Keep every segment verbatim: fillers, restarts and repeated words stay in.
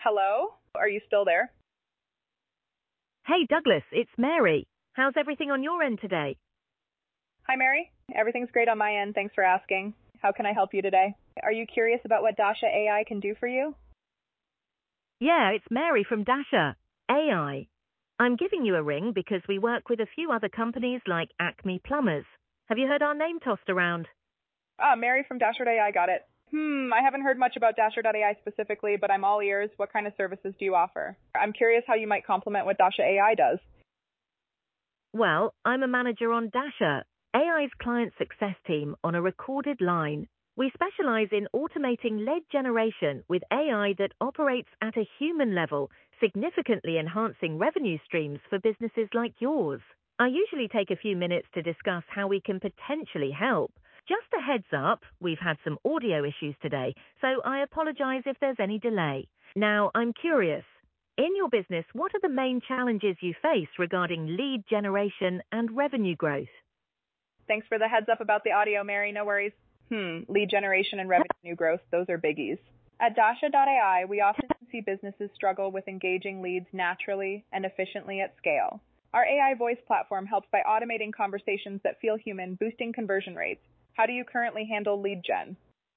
Hello? Are you still there? Hey, Douglas, it's Mary. How's everything on your end today? Hi, Mary. Everything's great on my end. Thanks for asking. How can I help you today? Are you curious about what Dasha A I can do for you? Yeah, it's Mary from Dasha A I. I'm giving you a ring because we work with a few other companies like Acme Plumbers. Have you heard our name tossed around? Ah, Mary from Dasher dot A I, got it. Hmm, I haven't heard much about Dasher dot A I specifically, but I'm all ears. What kind of services do you offer? I'm curious how you might complement what Dasha A I does. Well, I'm a manager on Dasha, A I's client success team on a recorded line. We specialize in automating lead generation with A I that operates at a human level, significantly enhancing revenue streams for businesses like yours. I usually take a few minutes to discuss how we can potentially help. Just a heads up, we've had some audio issues today, so I apologize if there's any delay. Now, I'm curious. In your business, what are the main challenges you face regarding lead generation and revenue growth? Thanks for the heads up about the audio, Mary. No worries. Hmm, lead generation and revenue growth, those are biggies. At Dasha dot A I, we often see businesses struggle with engaging leads naturally and efficiently at scale. Our A I voice platform helps by automating conversations that feel human, boosting conversion rates. How do you currently handle lead gen?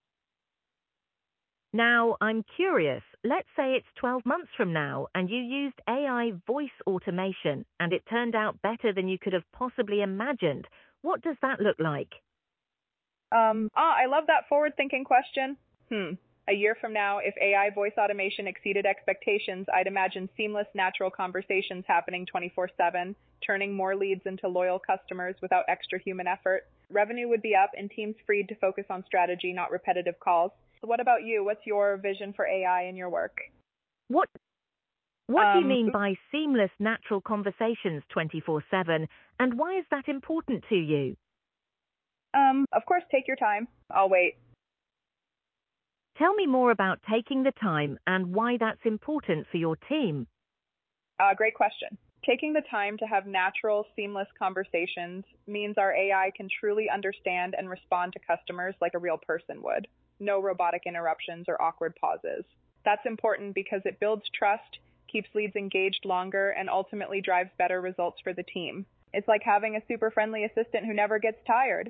Now, I'm curious. Let's say it's twelve months from now and you used A I voice automation and it turned out better than you could have possibly imagined. What does that look like? Um, ah, I love that forward-thinking question. Hmm. A year from now, if A I voice automation exceeded expectations, I'd imagine seamless, natural conversations happening twenty-four seven, turning more leads into loyal customers without extra human effort. Revenue would be up and teams freed to focus on strategy, not repetitive calls. So what about you? What's your vision for A I in your work? What What do you Um, mean by seamless natural conversations twenty-four seven, and why is that important to you? um, of course, take your time. I'll wait. Tell me more about taking the time and why that's important for your team. Uh, great question. Taking the time to have natural, seamless conversations means our A I can truly understand and respond to customers like a real person would. No robotic interruptions or awkward pauses. That's important because it builds trust, keeps leads engaged longer, and ultimately drives better results for the team. It's like having a super friendly assistant who never gets tired.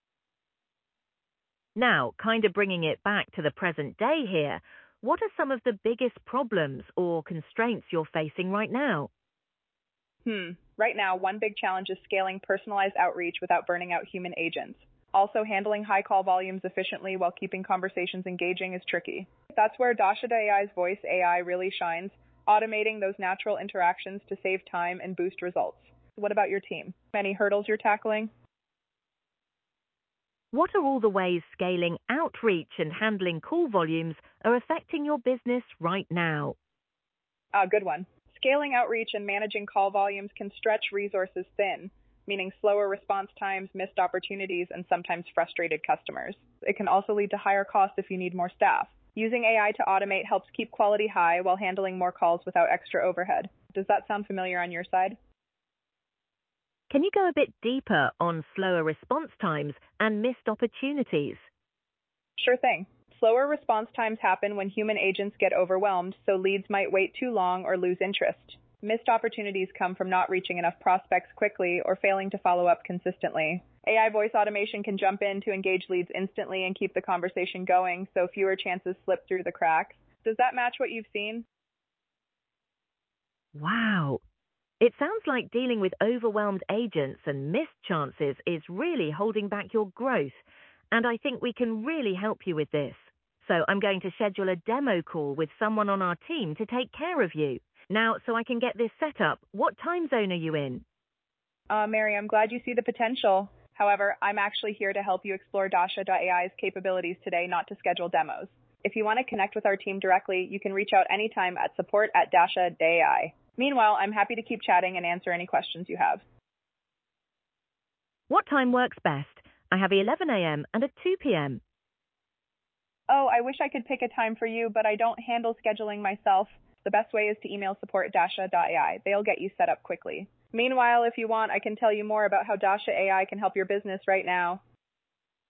Now, kind of bringing it back to the present day here, what are some of the biggest problems or constraints you're facing right now? Hmm. Right now, one big challenge is scaling personalized outreach without burning out human agents. Also, handling high call volumes efficiently while keeping conversations engaging is tricky. That's where Dasha dot A I's voice A I really shines, automating those natural interactions to save time and boost results. What about your team? Any hurdles you're tackling? What are all the ways scaling outreach and handling call volumes are affecting your business right now? Ah, good one. Scaling outreach and managing call volumes can stretch resources thin, meaning slower response times, missed opportunities, and sometimes frustrated customers. It can also lead to higher costs if you need more staff. Using A I to automate helps keep quality high while handling more calls without extra overhead. Does that sound familiar on your side? Can you go a bit deeper on slower response times and missed opportunities? Sure thing. Slower response times happen when human agents get overwhelmed, so leads might wait too long or lose interest. Missed opportunities come from not reaching enough prospects quickly or failing to follow up consistently. A I voice automation can jump in to engage leads instantly and keep the conversation going, so fewer chances slip through the cracks. Does that match what you've seen? Wow. It sounds like dealing with overwhelmed agents and missed chances is really holding back your growth, and I think we can really help you with this. So I'm going to schedule a demo call with someone on our team to take care of you. Now, so I can get this set up, what time zone are you in? Uh, Mary, I'm glad you see the potential. However, I'm actually here to help you explore Dasha dot A I's capabilities today, not to schedule demos. If you want to connect with our team directly, you can reach out anytime at support at Dasha dot A I. Meanwhile, I'm happy to keep chatting and answer any questions you have. What time works best? I have eleven a.m. and a two p.m. Oh, I wish I could pick a time for you, but I don't handle scheduling myself. The best way is to email support at Dasha dot A I. They'll get you set up quickly. Meanwhile, if you want, I can tell you more about how Dasha A I can help your business right now.